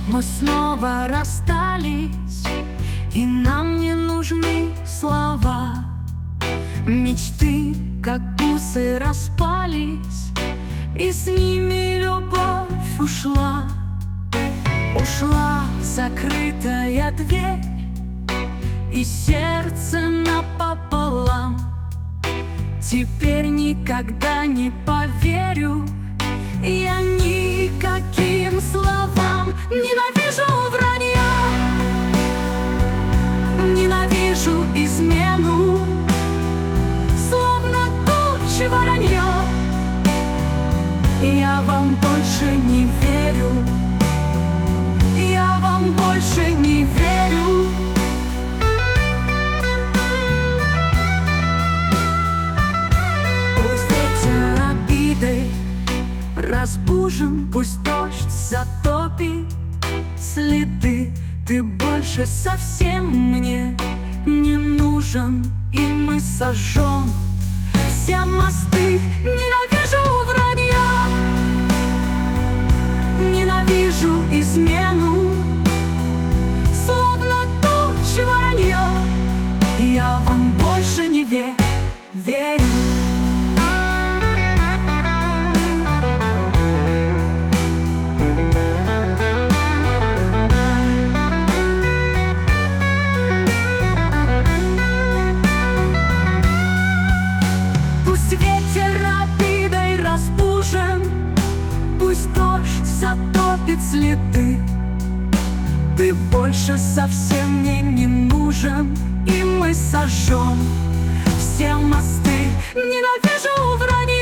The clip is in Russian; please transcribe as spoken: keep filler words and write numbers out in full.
Мы снова расстались, и нам не нужны слова. Мечты, как бусы, распались, и с ними любовь ушла. Ушла закрытая дверь, и сердце напополам. Теперь никогда не поверю я никаким словам. Ненавижу вранье, ненавижу измену, словно тучи воронье. Я вам больше не верю, я вам больше не верю. Пусть ветер обидой разбужен, пусть дождь затопит следы. Ты больше совсем мне не нужен, и мы сожжем все мосты. Ненавижу вранье, ненавижу измену, словно тучи воронье. Я вам больше не ве верю. Пусть ветер обидой разбужен, пусть дождь затопит следы. Ты больше совсем мне не нужен, и мы сожжем все мосты. Ненавижу вранье,